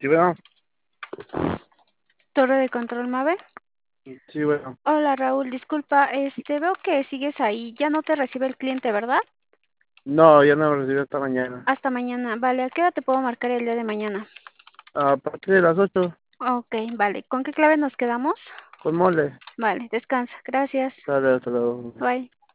bueno, Torre de control, Mabe. sí, bueno. Hola Raúl, disculpa, veo que sigues ahí, ya no te recibe el cliente, ¿verdad? No, ya no me recibió esta mañana. Hasta mañana, vale, ¿a qué hora te puedo marcar el día de mañana? A partir de las 8, Ok, vale, ¿con qué clave nos quedamos? con mole. Vale, descansa, gracias, Sale, hasta luego. bye.